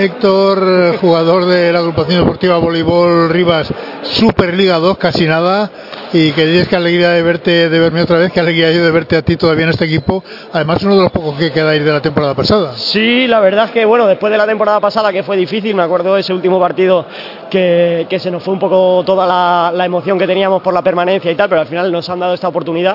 Héctor, jugador de la agrupación deportiva Voleibol Rivas, Superliga 2, casi nada, y que dices qué alegría de verme otra vez, qué alegría yo de verte a ti todavía en este equipo, además uno de los pocos que quedáis de la temporada pasada. Sí, la verdad es que bueno, después de la temporada pasada que fue difícil, me acuerdo de ese último partido que se nos fue un poco toda la emoción que teníamos por la permanencia y tal, pero al final nos han dado esta oportunidad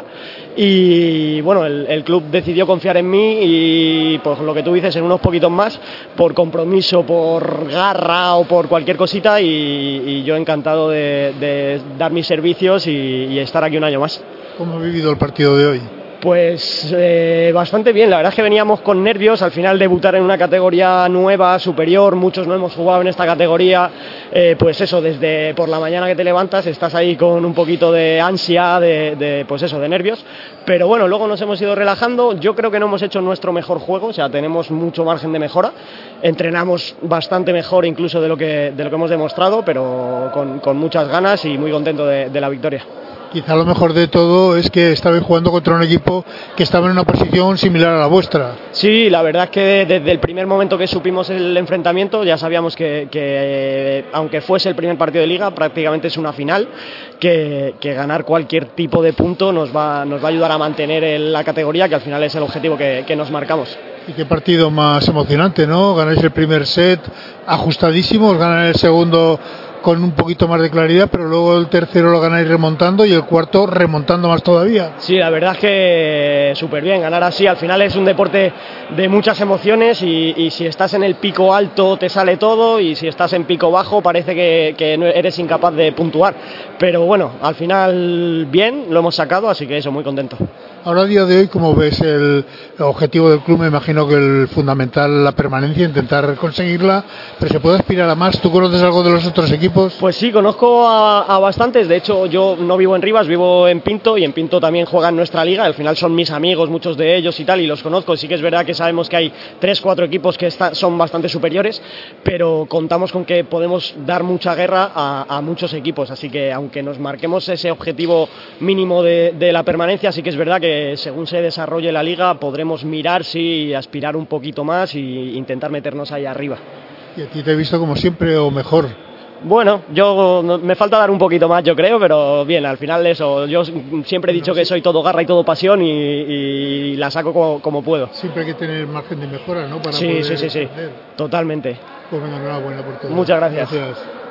y bueno, el club decidió confiar en mí y por lo que tú dices, en unos poquitos más, por compromiso, por garra o por cualquier cosita y yo encantado de dar mis servicios y estar aquí un año más. ¿Cómo ha vivido el partido de hoy? Pues bastante bien, la verdad es que veníamos con nervios, al final debutar en una categoría nueva, superior, muchos no hemos jugado en esta categoría, pues eso, desde por la mañana que te levantas estás ahí con un poquito de ansia, pues eso, de nervios, pero bueno, luego nos hemos ido relajando, yo creo que no hemos hecho nuestro mejor juego, o sea, tenemos mucho margen de mejora, entrenamos bastante mejor incluso de lo que hemos demostrado, pero con muchas ganas y muy contento de la victoria. Quizá lo mejor de todo es que estabais jugando contra un equipo que estaba en una posición similar a la vuestra. Sí, la verdad es que desde el primer momento que supimos el enfrentamiento ya sabíamos que aunque fuese el primer partido de liga, prácticamente es una final, que ganar cualquier tipo de punto nos va a ayudar a mantener la categoría, que al final es el objetivo que nos marcamos. Y qué partido más emocionante, ¿no? Ganáis el primer set ajustadísimo, os ganan el segundo con un poquito más de claridad, pero luego el tercero lo ganáis remontando y el cuarto remontando más todavía. Sí, la verdad es que súper bien, ganar así, al final es un deporte de muchas emociones y si estás en el pico alto te sale todo y si estás en pico bajo parece que eres incapaz de puntuar, pero bueno, al final bien, lo hemos sacado, así que eso, muy contento. Ahora a día de hoy, ¿cómo ves el objetivo del club? Me imagino que el fundamental, la permanencia, intentar conseguirla, pero ¿se puede aspirar a más? ¿Tú conoces algo de los otros equipos? Pues sí, conozco a bastantes, de hecho yo no vivo en Rivas, vivo en Pinto y en Pinto también juegan nuestra liga, al final son mis amigos, muchos de ellos y tal, y los conozco, sí que es verdad que sabemos que hay 3-4 equipos que son bastante superiores, pero contamos con que podemos dar mucha guerra a muchos equipos, así que aunque nos marquemos ese objetivo mínimo de la permanencia, sí que es verdad que según se desarrolle la liga podremos mirar, sí, aspirar un poquito más e intentar meternos ahí arriba. ¿Y a ti te he visto como siempre o mejor? Bueno, me falta dar un poquito más, yo creo, pero bien, al final eso, yo siempre he dicho que soy todo garra y todo pasión y la saco como puedo. Siempre hay que tener margen de mejora, ¿no? Para sí, poder sí, hacer. totalmente. Pues venga, enhorabuena por todo. Muchas gracias. Gracias.